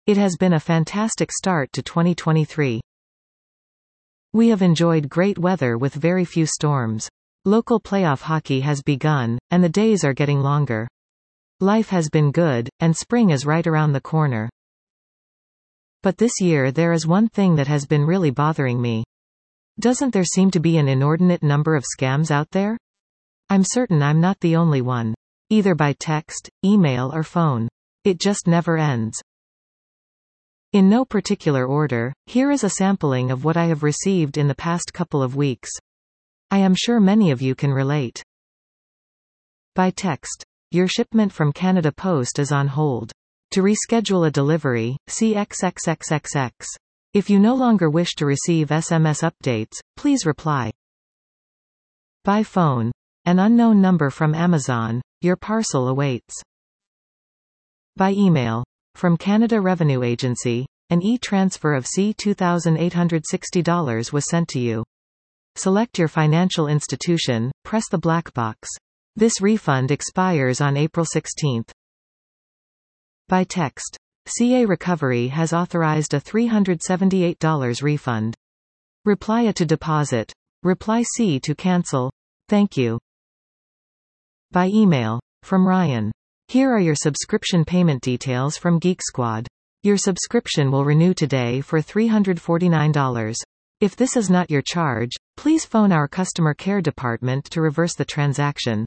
It has been a fantastic start to 2023. We have enjoyed great weather with very few storms. Local playoff hockey has begun, and the days are getting longer. Life has been good, and spring is right around the corner. But this year there is one thing that has been really bothering me. Doesn't there seem to be an inordinate number of scams out there? I'm certain I'm not the only one. Either by text, email or phone. It just never ends. In no particular order, here is a sampling of what I have received in the past couple of weeks. I am sure many of you can relate. By text. Your shipment from Canada Post is on hold. To reschedule a delivery, see XXXXX. If you no longer wish to receive SMS updates, please reply. By phone. An unknown number from Amazon, your parcel awaits. By email. From Canada Revenue Agency, an e-transfer of $2,860 was sent to you. Select your financial institution, press the black box. This refund expires on April 16. By text. CA Recovery has authorized a $378 refund. Reply A to deposit. Reply C to cancel. Thank you. By email. From Ryan. Here are your subscription payment details from Geek Squad. Your subscription will renew today for $349. If this is not your charge, please phone our customer care department to reverse the transaction.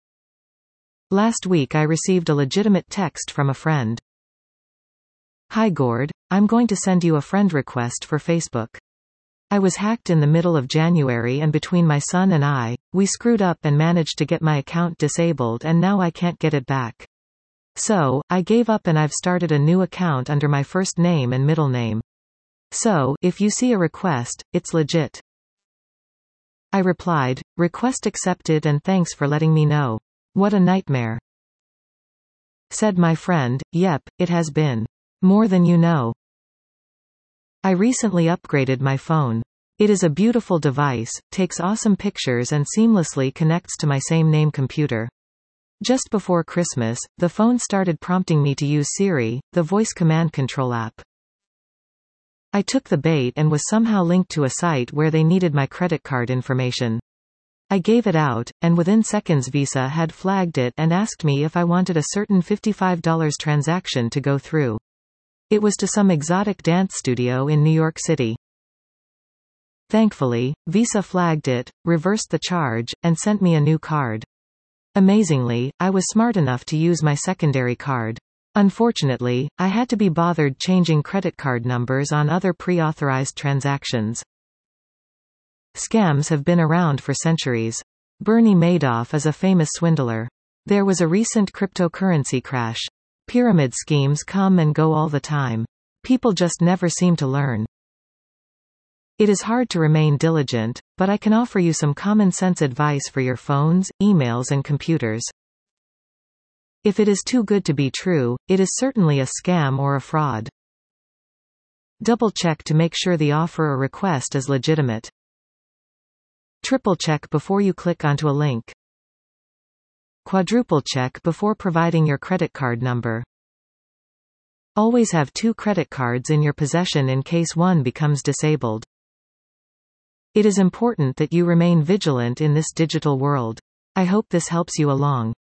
Last week I received a legitimate text from a friend. Hi Gord, I'm going to send you a friend request for Facebook. I was hacked in the middle of January and between my son and I, we screwed up and managed to get my account disabled and now I can't get it back. So, I gave up and I've started a new account under my first name and middle name. So, if you see a request, it's legit. I replied, request accepted and thanks for letting me know. What a nightmare. Said my friend, yep, it has been. More than you know. I recently upgraded my phone. It is a beautiful device, takes awesome pictures and seamlessly connects to my same name computer. Just before Christmas, the phone started prompting me to use Siri, the voice command control app. I took the bait and was somehow linked to a site where they needed my credit card information. I gave it out, and within seconds Visa had flagged it and asked me if I wanted a certain $55 transaction to go through. It was to some exotic dance studio in New York City. Thankfully, Visa flagged it, reversed the charge, and sent me a new card. Amazingly, I was smart enough to use my secondary card. Unfortunately, I had to be bothered changing credit card numbers on other pre-authorized transactions. Scams have been around for centuries. Bernie Madoff is a famous swindler. There was a recent cryptocurrency crash. Pyramid schemes come and go all the time. People just never seem to learn. It is hard to remain diligent, but I can offer you some common sense advice for your phones, emails and computers. If it is too good to be true, it is certainly a scam or a fraud. Double check to make sure the offer or request is legitimate. Triple check before you click onto a link. Quadruple check before providing your credit card number. Always have 2 credit cards in your possession in case one becomes disabled. It is important that you remain vigilant in this digital world. I hope this helps you along.